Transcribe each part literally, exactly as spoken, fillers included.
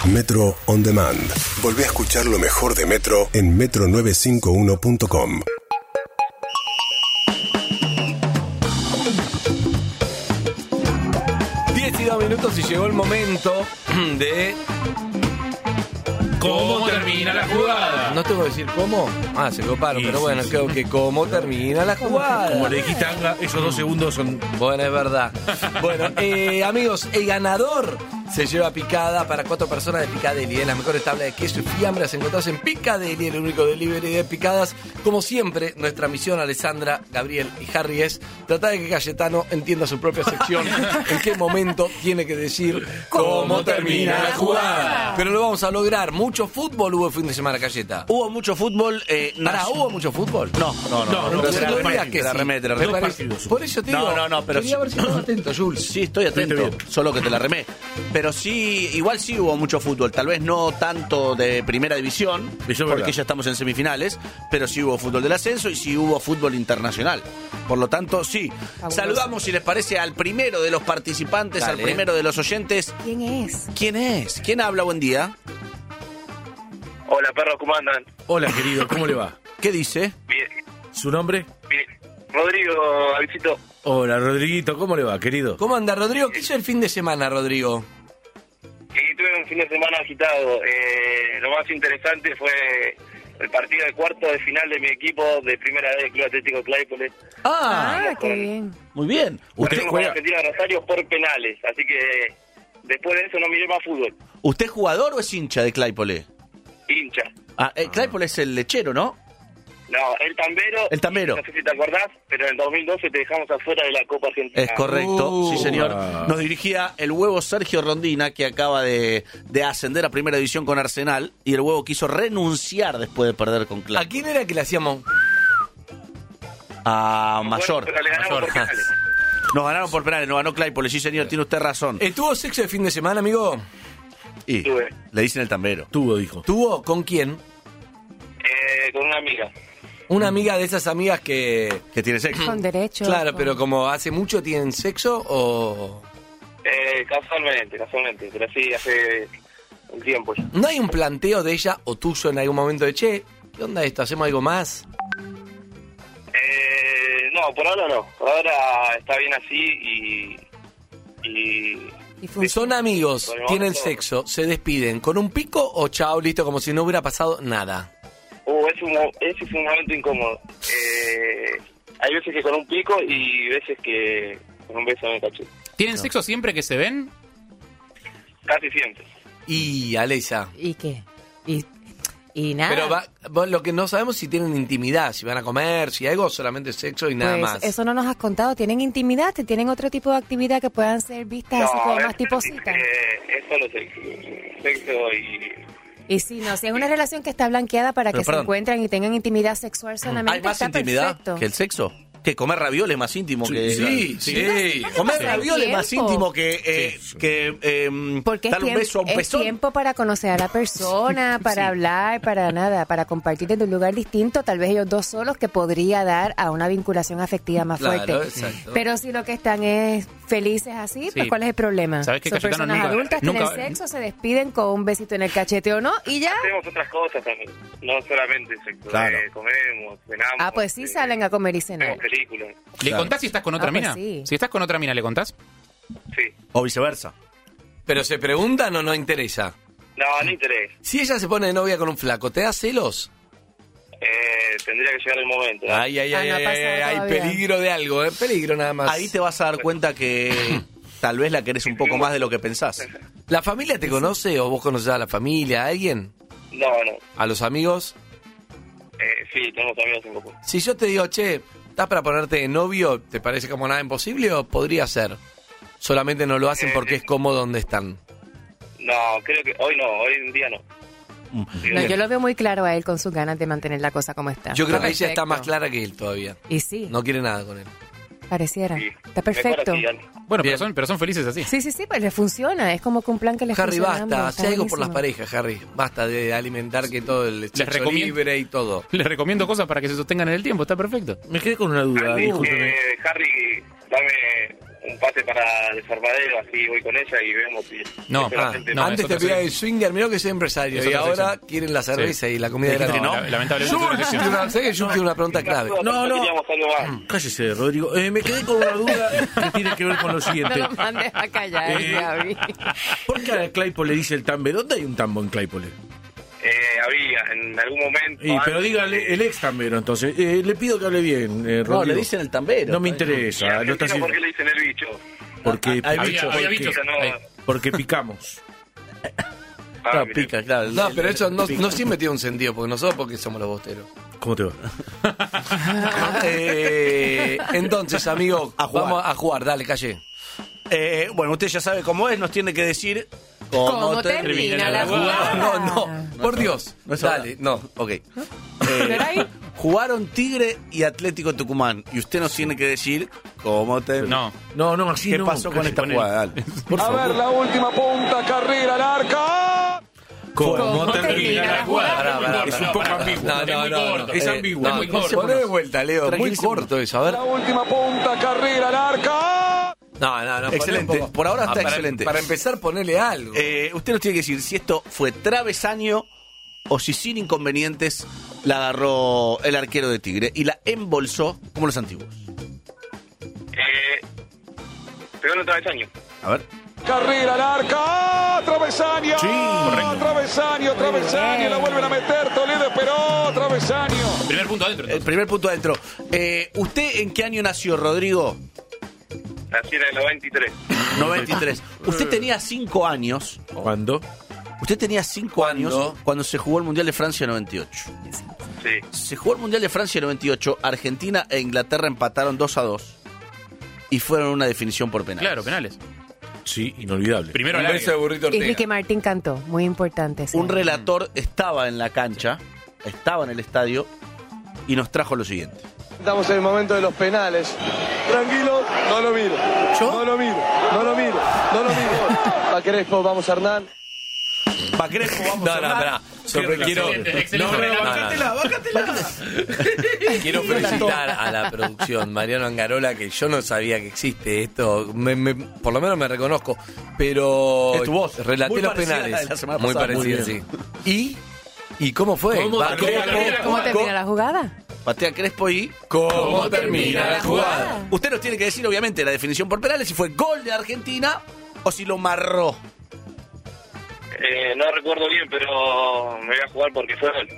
Metro On Demand. Volvé a escuchar lo mejor de Metro en metro novecientos cincuenta y uno punto com. diez y dos minutos y llegó el momento de... ¿Cómo termina la jugada? No tengo que decir cómo. Ah, se coparon, Sí, pero sí, bueno, sí. creo que cómo termina la jugada. Como le dijiste a Anga, esos dos segundos son... Bueno, es verdad. Bueno, eh, amigos, el ganador se lleva picada para cuatro personas de Picadeli, ¿eh? Las mejores tablas de queso y fiambres encontradas en Picadeli, el único delivery de picadas. Como siempre, nuestra misión, Alessandra, Gabriel y Harry, es tratar de que Cayetano entienda su propia sección, en qué momento tiene que decir cómo termina la jugada. Pero lo vamos a lograr. Mucho fútbol hubo el fin de semana, Cayeta. Hubo mucho fútbol. Eh, Pará, nacio- ¿hubo mucho fútbol? No, no, no. No, no, pero Entonces te la no remé, digas que te la sí. remé, te la Me remé. parece- partidos. Por eso te No, digo. no, no, pero quería sí. ver si estás atento, Jules. Sí, estoy atento, Estuviste bien. solo que te la remé. Pero sí, igual sí hubo mucho fútbol. Tal vez no tanto de primera división, Eso es porque verdad. ya estamos en semifinales, pero sí hubo fútbol del ascenso y sí hubo fútbol internacional. Por lo tanto, sí. Fabuloso. Saludamos, si les parece, al primero de los participantes, Dale. al primero de los oyentes. ¿Quién es? ¿Quién es? ¿Quién habla? Buen día. Hola, perros, ¿cómo andan? Hola, querido, ¿cómo le va? ¿Qué dice? Bien, ¿Su nombre? bien. Rodrigo, Avisito. Hola, Rodriguito, ¿cómo le va, querido? ¿Cómo anda, Rodrigo? ¿Qué hizo el fin de semana, Rodrigo? Y tuve un fin de semana agitado. Eh, lo más interesante fue el partido de cuarto de final de mi equipo de primera vez del Club Atlético Claypole. Ah, Ah, qué bien. muy bien. Usted Perdimos con juega, Argentina de Rosario por penales, así que después de eso no miré más fútbol. ¿usted es jugador o es hincha de Claypole? Hincha. Ah, eh, Claypole es el lechero, ¿no? No, el tambero. El tambero. No sé si te acordás, pero en el dos mil doce te dejamos afuera de la Copa Argentina. Es correcto, Uh, sí señor. ah. Nos dirigía el huevo Sergio Rondina, que acaba de, de ascender a primera división con Arsenal, y el huevo quiso renunciar después de perder con ¿A Clay. quién era que le hacíamos? A Bueno, Mayor. pero le ganamos Mayor. por penales. Nos ganaron por penales, nos ganó Claypole, sí señor, tiene usted razón. ¿Estuvo sexo de fin de semana, amigo? Y tuve. le dicen el tambero. Tuvo, dijo. ¿Tuvo? ¿Con quién? Eh, con una amiga. Una amiga de esas amigas que... Que tiene sexo. Con derecho. Claro, con- pero como hace mucho tienen sexo o... Eh, casualmente, casualmente, pero sí, hace un tiempo ya. ¿No hay un planteo de ella o tuyo en algún momento de, che, ¿qué onda esto? ¿Hacemos algo más? Eh, no, por ahora no. Por ahora está bien así y... y Y funciona. Son amigos, Por el tienen momento- sexo, se despiden con un pico o chao, listo, como si no hubiera pasado nada. uh, es un, mo- ese es un momento incómodo. Eh, hay veces que con un pico y veces que con un beso en el cachete. ¿Tienen sexo siempre que se ven? Casi siempre. Y, Aleisa, ¿Y qué? Y, y nada. pero va- vos lo que no sabemos si tienen intimidad, si van a comer, si algo, solamente sexo y nada Pues más. eso no nos has contado. ¿Tienen intimidad? ¿Te ¿Tienen otro tipo de actividad que puedan ser vistas así como es- más tipo cita? eh, es solo sexo. Sexo y... Y sí, no, si es una relación que está blanqueada para Pero, que perdón. se encuentren y tengan intimidad sexual solamente, ¿Hay más está intimidad perfecto. que el sexo? ¿Que comer ravioles es más íntimo que...? Sí, sí. Comer pasa el ravioles es más tiempo. íntimo que, eh, que eh, Porque es, darle un tiemp- beso a un es pezón. tiempo para conocer a la persona, para hablar, para nada, para compartir desde un lugar distinto, tal vez ellos dos solos, que podría dar a una vinculación afectiva más Claro, fuerte. exacto. Pero si lo que están es felices así, pues Sí. ¿cuál es el problema? ¿Sabes qué, Son Cayetano? personas Nunca- adultas, nunca- tienen sexo, se despiden con un besito en el cachete o no, y ya. Hacemos otras cosas también, no solamente sexo. Claro. Eh, comemos, cenamos. Ah, pues sí eh, salen a comer y cenar. Vemos películas. ¿Le Claro. contás si estás con otra Ah, pues mina? sí. Si estás con otra mina, ¿le contás? Sí. O viceversa. Pero se preguntan o no interesa. No, no interés. Si ella se pone de novia con un flaco, ¿te da celos? Eh, tendría que llegar el momento. Ay, ay, Ah, ay, no ha ay, pasado ay, hay todavía. peligro de algo, ¿eh? Peligro nada más. Ahí te vas a dar cuenta que tal vez la querés un poco más de lo que pensás. ¿La familia te conoce o vos conoces a la familia, a alguien? No, no. ¿A los amigos? Eh, sí, tenemos amigos en común. Si yo te digo, che, ¿estás para ponerte de novio? ¿Te parece como nada imposible o podría ser? Solamente no lo hacen porque es cómodo donde están. No, creo que hoy no, hoy en día no. No, yo lo veo muy claro a él con sus ganas de mantener la cosa como está. Yo creo Está que ella está perfecto. más clara que él todavía. Y sí, No quiere nada con él. pareciera. Sí. Está Mejor perfecto. así, Ani. Bueno, Bien. pero son, pero son felices así. Sí, sí, sí, pues le funciona. Es como que un plan que les Harry, funciona a basta, ambos. haz Está algo por las buenísimo. parejas, Harry. Basta de alimentar que todo el sexo recomiendo- libre y todo. Les recomiendo cosas para que se sostengan en el tiempo, está perfecto. Me quedé con una duda, Andy, discúlpeme. eh, Harry, dame un pase para desarmadero, así voy con ella y vemos si... No, si ah, realmente- no, Antes es te otra pedía el sección. swinger, mirá que soy empresario. Es Y otra ahora sección. quieren la cerveza Sí. y la comida Dijiste gratis. no, lamentablemente Yo, es otra yo, sección. yo, sé que yo tengo una pregunta clave. No, no. Queríamos algo más. Cállese, Rodrigo. Eh, me quedé con una duda que tiene que ver con lo No siguiente. lo mandes a callar, Eh, Gaby. ¿Por qué a Claypole le dice el tambe? ¿Dónde hay un tambo en Claypole? Eh, había, en algún momento... Y, pero antes- dígale el ex tambero, entonces. Eh, le pido que hable bien, eh, No, Rodrigo. le dicen el tambero. No me Y interesa. en No está Argentina, ¿por qué haciendo- le dicen el bicho? Porque, Ah, hay porque- bicho, había bicho. Bicho, no... Ahí. porque picamos. Ah, Claro, mirá. pica, claro. No, pero eso no, no siempre tiene un sentido, porque nosotros porque somos los bosteros. ¿Cómo te va? Eh, entonces, amigo, A jugar. vamos a jugar, dale, calle. Eh, bueno, usted ya sabe cómo es, nos tiene que decir ¿Cómo termina la jugada? No, no, por Dios. No es dale, ahora. no. Ok. ¿No era ahí? Jugaron Tigre y Atlético Tucumán. Y usted nos tiene que decir cómo termina. No. No, no, así ¿Qué no. pasó con Cállate. esta con él. jugada? Dale. Por favor. la última punta, carrera, al arca. ¿Cómo, ¿Cómo termina termina la la jugada? Pará, pará, es pará, un poco pará. ambiguo. No, Es no, muy no, corto. no. Es Eh, ambiguo. no, Muy no, corto. poné de vuelta, Leo. Muy Tranquilísimo. corto eso, a ver. La última punta, carrera, al arca. No, no, no. poné Excelente. un poco. Por ahora está para- excelente. Para empezar, ponele algo. Eh, usted nos tiene que decir si esto fue travesaño o si sin inconvenientes la agarró el arquero de Tigre y la embolsó como los antiguos. Eh, pegó en el travesaño. A ver. Carrera, al arca. Travesaño. Sí, correcto. Travesaño, travesaño. La vuelven a meter. Toledo esperó. Travesaño. Primer punto adentro. El entonces. primer punto adentro. Eh, ¿Usted en qué año nació, Rodrigo? Nací en el noventa y tres. noventa y tres. Usted tenía cinco años. ¿Cuándo? Usted tenía cinco ¿Cuándo? años cuando se jugó el Mundial de Francia noventa y ocho. Sí. Se jugó el Mundial de Francia noventa y ocho. Argentina e Inglaterra empataron dos a dos. Y fueron una definición por penal. Claro, penales. Sí, inolvidable. Primero Un al beso de área. burrito Y Ricky Ortega. Martín cantó, muy importante. sí. Un relator estaba en la cancha, estaba en el estadio y nos trajo lo siguiente. Estamos en el momento de los penales. Tranquilo, no lo miro. No lo miro, no lo miro, no lo miro. A Crespo, vamos Hernán. Pa' Crespo, vamos No, a no, Hernán. espera. Sorpre- quiero, Excelente, excelente. No, no, penal. bájatela, bájatela. quiero felicitar a la producción, Mariano Angarola, que yo no sabía que existe esto. Me- me- por lo menos me reconozco. Pero Es tu voz. relaté Muy los parecida a la penales. de la semana Muy pasada. parecida, Muy sí. ¿Y? ¿Y cómo fue? ¿Cómo Va, termina Crespo, la ¿Cómo termina la jugada? Patea Crespo y... ¿Cómo termina la jugada? Usted nos tiene que decir, obviamente, la definición por penales, si fue gol de Argentina o si lo marró. Eh, no recuerdo bien, pero me voy a jugar porque fue gol.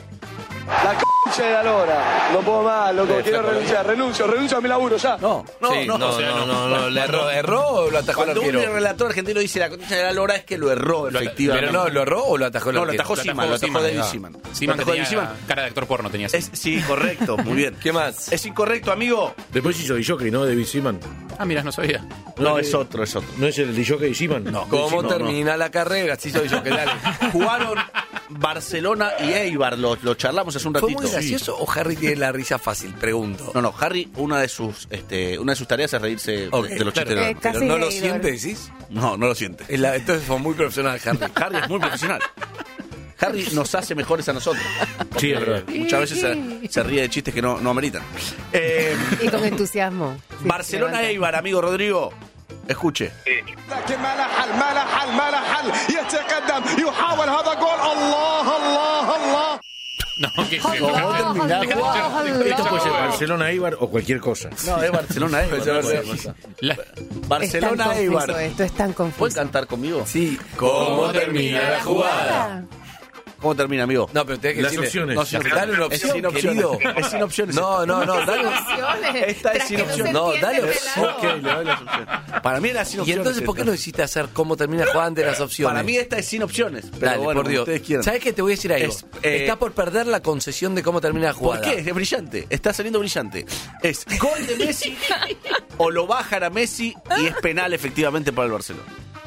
La c*** de la lora. No puedo más, loco. Eh, Quiero flaco, renunciar. Renuncio, renuncio a mi laburo ya. No, no, Sí, no. no, o sea, no, no, no, ¿le erró, erró o lo atajó el Cuando un arquero? relator argentino dice la concha de la lora es que lo erró, efectivamente. Pero no, ¿lo erró o lo atajó el No, lo arquero? atajó Siman, lo atajó David Siman. Siman Lo que atajó tenía David Siman. cara de actor porno, tenía así. Es, sí, correcto, muy bien. ¿Qué más? Es incorrecto, amigo. Después hizo D-Jockey, ¿no? De Seaman. Ah, mira, no sabía. No, es otro, es otro. ¿No es el D-Jockey de Seaman? No. ¿Cómo no, termina la carrera? Sí, soy yo, ¿qué tal? Jugaron Barcelona y Eibar, lo, lo charlamos hace un ¿Fue ratito. muy gracioso o Harry tiene la risa fácil? Pregunto. No, no, Harry, una de sus este, una de sus tareas es reírse Ok, de los claro. chistes de Eh, la- ¿Pero Casi no lo reidor. siente, decís? No, no lo siente. Es la- entonces fue muy profesional, Harry. Harry es muy profesional. Harry nos hace mejores a nosotros. Sí, es verdad. Muchas veces se, se ríe de chistes que no, no ameritan. Eh, Y con entusiasmo. Sí, Barcelona levanta. Eibar, amigo Rodrigo. Escuche. Sí. لكن ما له حل ما له حل ما له حل يتقدم يحاول هذا جول الله الله الله No, ¿qué ¿Cómo termina? Esto puede ser Barcelona, Eibar o cualquier cosa. No, es Barcelona Eibar. Puede no ser puede ser. La- Es tan Barcelona confuso Eibar. esto, es tan ¿Pueden confuso. cantar conmigo? Sí. ¿Cómo termina la jugada? ¿Cómo termina, amigo? No, pero tenés que Las decirle- opciones. No, sin- dale una Es opción, sin opciones. querido. Es sin opciones. No, no, no, dale. Esta es sin opciones. No, dale opción. Ok, le doy las opciones. Para mí era sin ¿Y opciones. entonces por qué esta. no hiciste hacer cómo termina la jugada de las opciones? Para mí esta es sin opciones. Pero Dale, bueno, por Dios. ustedes quieran. ¿Sabes qué? Te voy a decir algo. Es, eh, Está por perder la concesión de cómo termina la ¿Por jugada. qué? Es brillante. Está saliendo brillante. Es gol de Messi o lo bajan a Messi y es penal efectivamente para el Barcelona.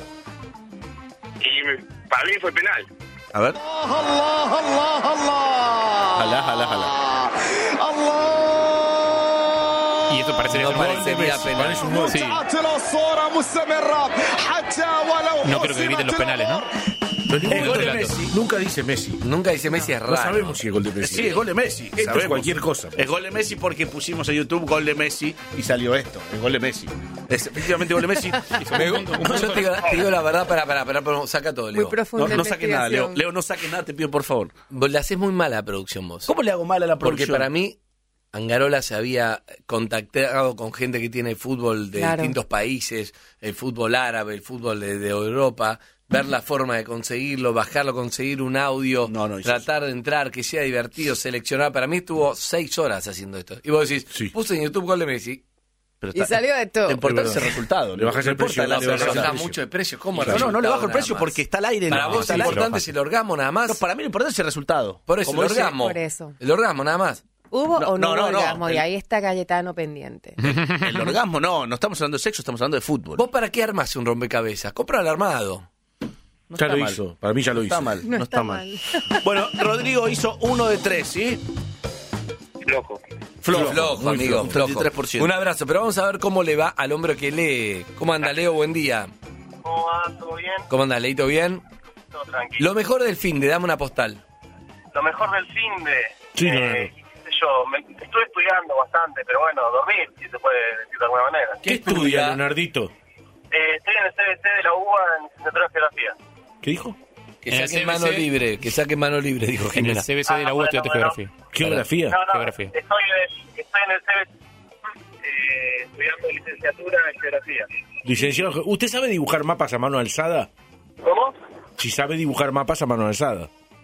Y me- para mí fue penal. A ver. الله الله الله Jalá, jalá, jalá. الله Y esto Eso parecería No un gol de parecería Messi. penal. Parece un gol. Sí. No creo que griten los penales, ¿no? Pero ningún El gol de relato. Messi. Nunca dice Messi. Nunca dice Messi, es raro. No sabemos si es gol de Messi. Sí, es gol de Messi. Esto es sabemos. cualquier cosa. Es gol de Messi porque pusimos en YouTube gol de Messi y salió esto. Es gol de Messi. Es efectivamente gol de Messi. Me- yo te digo, te digo la verdad, para, para, para, para, saca todo, Muy Leo. profunda No, no saques nada, Leo. investigación. Leo, no saques nada, te pido por favor. Vos le haces muy mal a la producción vos. ¿Cómo le hago mal a la Porque producción? para mí, Angarola se había contactado con gente que tiene fútbol de Claro. distintos países, el fútbol árabe, el fútbol de, de Europa, ver la forma de conseguirlo, bajarlo, conseguir un audio, No, no hizo tratar de entrar, que sea divertido, seleccionar. Para mí estuvo seis horas haciendo esto. Y vos decís, Sí. puse en YouTube gol de Messi, Pero Y salió esto. Lo importante Es es el verdad. resultado. Le bajas el No importa precio, la le pero bajas el baja precio. mucho de precio. ¿Cómo No, no, no le bajo el resultado precio nada porque más? está al aire. Para no, vos está es al aire. importante es el orgasmo nada más. No, para mí lo importante es el resultado. Por eso, Como el dice- orgasmo. Por eso. El orgasmo nada más. ¿Hubo No, o no, no, hubo no, orgasmo? el- Y ahí está Cayetano pendiente. El orgasmo no, no estamos hablando de sexo, estamos hablando de fútbol. ¿Vos para qué armas un rompecabezas? Compra el armado. No Ya está lo mal. hizo. Para mí ya lo No hizo. está mal, no, No está, está mal. Bueno, Rodrigo hizo uno de tres, ¿sí? Flojo. Flojo, flojo, muy amigo. flojo, Flojo. treinta y tres por ciento. Un abrazo, pero vamos a ver cómo le va al hombre que lee. ¿Cómo anda, Leo? Buen día. ¿Cómo va? ¿Todo bien? ¿Cómo anda, Leito? ¿Bien? Todo tranquilo. Lo mejor del fin de, dame una postal. Lo mejor del fin de... Sí, eh, Leonardo. qué sé yo, me, estuve estudiando bastante, pero bueno, dormir, si se puede decir de alguna manera. ¿Qué estudia, Leonardito? Eh, estoy en el C B C de la U B A en licenciatura de Geografía. ¿Qué dijo? Que En el saque C B C. mano libre, que saque mano libre, dijo En el Jimena. C B C de la U Ah, estudiaste bueno, geografía. ¿Geografía? No, no, Geografía. Estoy, en el- estoy en el C B C eh, estudiando licenciatura en Geografía. Licenciado, ¿usted sabe dibujar mapas a mano alzada? ¿Cómo? Si sabe dibujar mapas a mano alzada.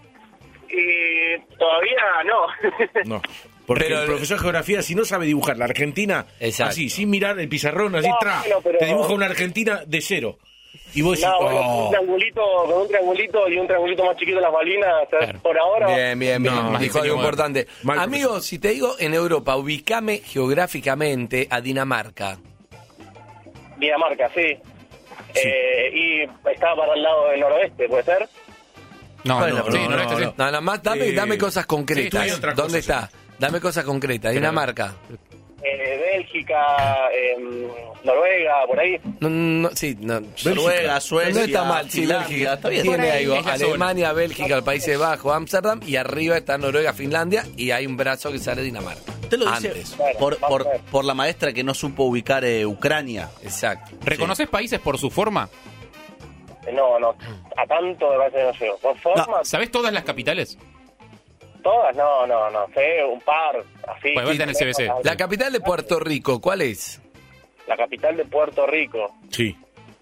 Y todavía no. No. Porque Pero- el profesor de geografía, si no sabe dibujar la Argentina, Exacto. así, sin mirar el pizarrón, así, No, tra, bueno, pero- te dibuja una Argentina de cero. Y vos decís, No, bueno, con oh, un triangulito, con un triangulito y un triangulito más chiquito en las balinas, o sea, Claro. por ahora. Bien, bien, bien. No, dijo más algo diseño importante. Mal Amigo, si te digo en Europa, ubícame geográficamente a Dinamarca. Dinamarca, sí. Eh, y estaba para el lado del noroeste, ¿puede ser? No, Bueno, no, sí, no, noroeste no, sí. no. No, nada más, dame, Eh, dame cosas sí, concretas. hay otra ¿Dónde cosa, está? Dame cosas concretas. Dinamarca. Eh, Bélgica, eh, Noruega, por ahí. No, no, sí, no. Noruega, Suecia, No está mal, sí, Finlandia, Bélgica. está bien. Tiene Por ahí. algo. Es la Alemania, Bélgica, el Países Bajos, Ámsterdam, y arriba está Noruega, Finlandia, y hay un brazo que sale de Dinamarca. Te lo dice Antes. Bueno, por, vamos por, a ver. por la maestra que no supo ubicar eh, Ucrania. Exacto. ¿Reconoces países por su forma? Eh, No, no, a tanto me parece que no llego. Por forma, ¿Sabés todas las capitales? todas, no, no, no. Sé un par, así. Pues vos en el C B C. La capital de Puerto Rico, ¿cuál es? La capital de Puerto Rico. sí.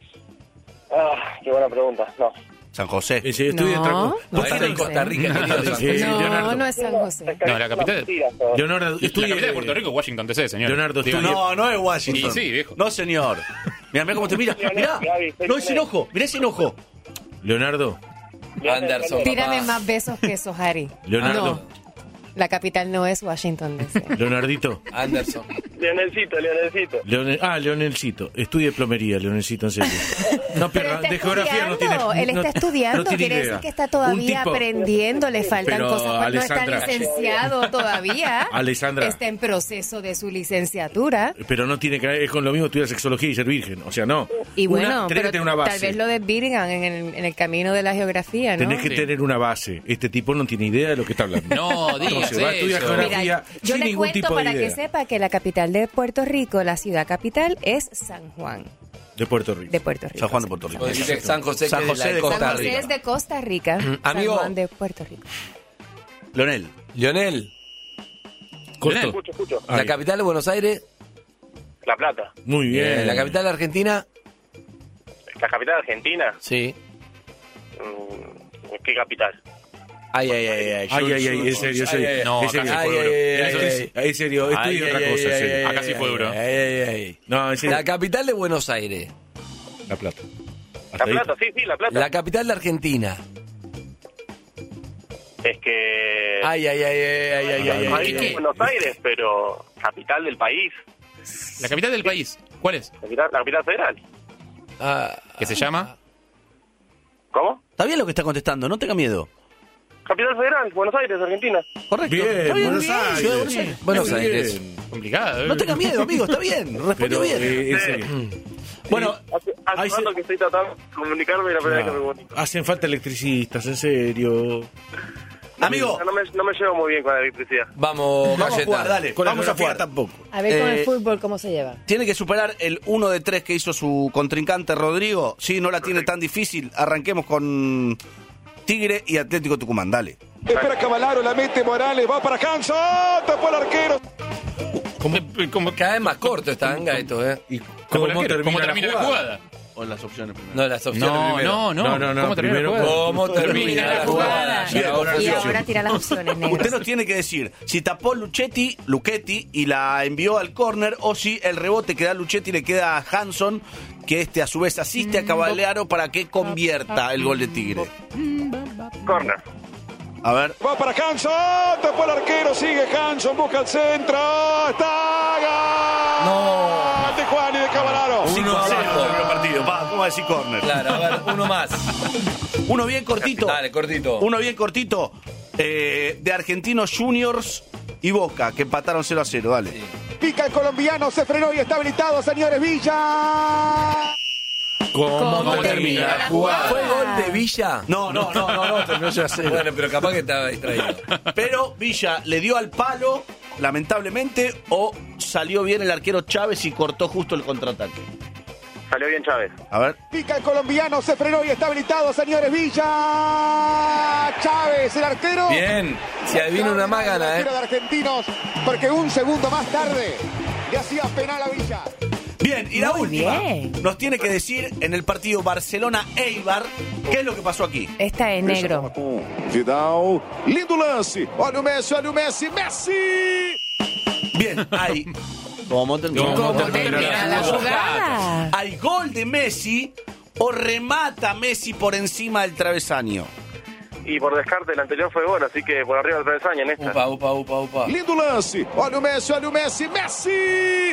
Ah, qué buena pregunta. No. San José. Ese estudio No. de tra- No, ¿Vos está qué en no- Costa Rica, querido. San Sí, José. No, Leonardo. no es San José. No, la capital- Leonardo, La estudia capital de Puerto Rico es Washington D C, señor. Leonardo, Digo, estudia- No, no es Washington. Sí, sí, viejo. No, señor. Mira, mira cómo te mira. Mira, no es enojo. Mira ese enojo. Leonardo, Anderson. Tírame papá. más besos que esos, Harry. Leonardo. No, la capital no es Washington, D C. Leonardito. Anderson. Leonelcito, Leonelcito. Leonel- ah, Leonelcito. Estudie plomería, Leonelcito, en serio. No, Pero pero está de geografía no tiene. estudiando, él no- está estudiando, no tiene quiere idea. decir que está Un todavía tipo- aprendiendo, le faltan Pero, cosas, pues no está Alessandra. licenciado todavía. Alessandra. Está en proceso de su licenciatura. Pero no tiene que ver, es con lo mismo estudiar sexología y ser virgen. O sea, no. Y Una- bueno, tenés pero que tener una base. tal vez lo desvirgan en el, en el camino de la geografía, ¿no? Tenés que Sí. tener una base. Este tipo no tiene idea de lo que está hablando. No, digas Entonces, va a estudiar eso. geografía Mira, yo sin le ningún cuento tipo de para que idea. sepa que la capital de Puerto Rico, la ciudad capital, es San Juan De Puerto Rico. de Puerto Rico. San Juan de Puerto Rico. O decirle San José, San que es de José la de Costa San José Rica. es de Costa Rica, San Amigo. Juan de Puerto Rico. Leonel. Lionel, Corto. Escucho, escucho. la Ay, capital de Buenos Aires. La Plata. Muy bien. La capital de Argentina. La capital de Argentina. Sí. Mm, ¿Qué capital? Ay, ay, ay, ay. Ay, ay, ay, en serio, en serio. Ay, ay, No, en acá serio. sí Ay, fue ay, duro. ay, En serio, ay, en serio, ay, estudia ay, otra ay, cosa, en ay, serio. Acá sí fue duro. Ay, ay, ay. No, en serio. La capital de Buenos Aires. La Plata. La Hasta ahí. Plata, sí, sí, La Plata. La capital de Argentina. Es que... Ay, ay, ay, ay, ay, ay, ay, País ay, de ay. Buenos Aires, pero capital del país. La capital del país, ¿cuál es? Capital- la capital federal. Ah, ¿Qué se llama? ¿Cómo? Está bien lo que está contestando, no tenga miedo. Capital Federal, Buenos Aires, Argentina. Correcto. Bien, Está bien, Buenos bien, Aires. Ciudad de Buenos Aires. Buenos Muy Aires. bien. Complicado. ¿eh? No tenga miedo, amigo, está bien. Respondió Pero, bien. eh, en serio. Bueno, Hace, hace ahí rato se- que estoy tratando de comunicarme y la primera vez que me comunico. Hacen falta electricistas, en serio. amigo, No me, no me llevo muy bien con la electricidad. Vamos, vamos a Galleta. jugar, dale. Con la Vamos a geografía jugar. tampoco. A ver con Eh, el fútbol cómo se lleva. Tiene que superar el uno de tres que hizo su contrincante Rodrigo. Sí, no la tiene tan difícil. Arranquemos con Tigre y Atlético Tucumán. Dale. Espera Cavalaro, la mete Morales, va para Hanson, tapó el arquero. ¿Cómo, cómo, Cada vez más corto están esto, ¿eh? ¿Y cómo cómo la- termina, cómo termina la jugada? O las opciones primero. No, las opciones No, primero. no, no. No, no, no, ¿Cómo termina primero, la jugada? ¿Cómo termina la jugada? Bien, ahora Y sí. ahora tira las opciones, negro. Usted nos tiene que decir si tapó Luchetti, Luchetti y la envió al córner o si el rebote que da Luchetti le queda a Hanson, que este a su vez asiste a Caballero para que convierta el gol de Tigre. Corner. A ver. Va para Hanson, tapó el arquero, sigue Hanson, busca el centro, está gol. No. De Juan y de Cavalaro. cinco a cero abajo. terminó el partido. Va, ¿cómo va a decir córner? Claro, a ver, uno más. Uno bien cortito. Dale, cortito. Uno bien cortito. eh, de Argentinos Juniors y Boca, que empataron cero a cero. Dale. Pica el colombiano, se frenó y está habilitado, señores, Villa. ¿Cómo, ¿Cómo termina la jugada? ¿Fue gol de Villa? No, no, no, no, no, terminó cero a cero. Bueno, pero capaz que estaba distraído. Pero Villa le dio al palo, lamentablemente, o salió bien el arquero Chávez y cortó justo el contraataque. Salió bien Chávez. A ver. Pica el colombiano, se frenó y está habilitado, señores, Villa. Chávez, el arquero. Bien, si adivina una más El gana, arquero ¿eh? de Argentinos, porque un segundo más tarde le hacía penal a Villa. Bien, y la Muy última bien. nos tiene que decir en el partido Barcelona-Eibar qué es lo que pasó aquí. Esta es negro. Vidal, lindo lance. Olha o Messi, olha o Messi, Messi. Bien, hay. ¿Cómo terminó? ¿Cómo ¿Cómo termina termina la jugada? Hay gol de Messi o remata Messi por encima del travesaño. Y por descarte el anterior fue gol, así que por arriba del travesaño en esta. Upa, upa, upa, upa. Lindo lance. Olha o Messi, olha o Messi, Messi.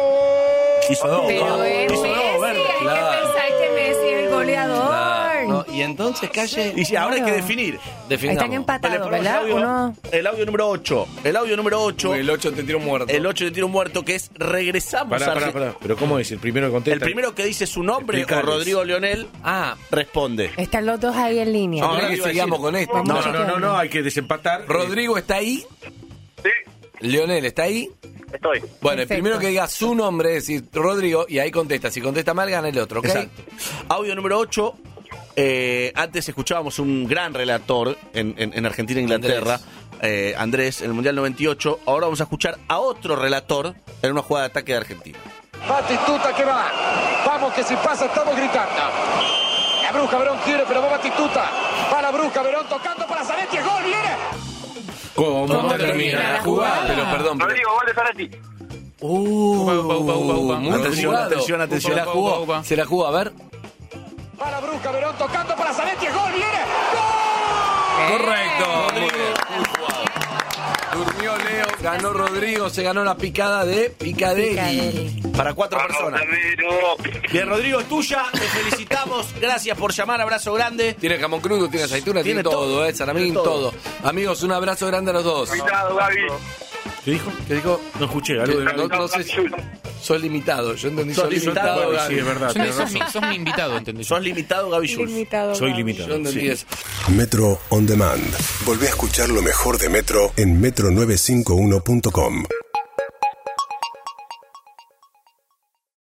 Gol. Hizo dos. Pero es Hizo Messi, dos, verde. hay Claro. que pensar que Messi es el goleador. Claro, no, y entonces, Calle, Y sí, ahora hay que Claro. definir. definamos. Están empatados, Vale, ponemos ¿verdad? El audio, Uno... el audio número ocho. El audio número ocho. El ocho te tiro muerto. El ocho de tiro muerto, que es regresamos Pará, a pará, pará. Pero ¿cómo es? El primero que contesta. El primero que dice su nombre Explicales. o Rodrigo Leonel Ah, responde. Están los dos ahí en línea. yo creo Ahora que iba a sigamos decir- con esto. No, no, no, no, no, hay que desempatar. Rodrigo está ahí. Sí, Leonel está ahí. estoy. Bueno, el Perfecto. primero que diga su nombre, es decir, Rodrigo, y ahí contesta. Si contesta mal, gana el otro, ¿ok? Exacto. Audio número ocho. Eh, antes escuchábamos un gran relator en, en- en Argentina e Inglaterra, Andrés. Eh, Andrés, en el Mundial noventa y ocho. Ahora vamos a escuchar a otro relator en una jugada de ataque de Argentina. Batistuta que va. Vamos que si pasa estamos gritando. La Bruja Verón quiere, pero va Batistuta. Va la Bruja Verón tocando para Zanetti. ¡Gol! ¡Viene! ¿Cómo, ¿Cómo termina termina la la jugada? jugada? Pero perdón. pero- Rodrigo, gol de Zanetti. Uh, Upa, upa, upa, upa, upa. muy Atención, jugado. atención, atención. Se la jugó, Upa, upa. se la jugó, a ver. Va la Bruja Verón tocando para Zanetti. ¡Gol! ¡Viene! ¡Gol! Correcto. Muy bien, muy jugado. Durmió Leo, ganó Rodrigo, se ganó la picada de Picadeli. Picadeli. Para cuatro Vamos, personas. Ramiro. Bien, Rodrigo, es tuya. Te felicitamos. Gracias por llamar. Abrazo grande. Tiene jamón crudo, tiene aceituna, tiene, Tiene todo, todo, eh, salamín, tiene todo. todo. Amigos, un abrazo grande a los dos. Cuidado, Gaby. ¿Qué dijo? ¿Qué dijo? No escuché, algo de No, no sé si sos limitado, yo entendí Sos sos limitado, limitado. Gaby, sí, es verdad. Sos, tenés sos mi, razón. sos mi invitado, ¿entendés? Sos limitado, Gaby Schultz. Limitado. Soy Gaby. limitado. Yo entendí Sí. eso. Metro On Demand. Volvé a escuchar lo mejor de Metro en metro novecientos cincuenta y uno punto com.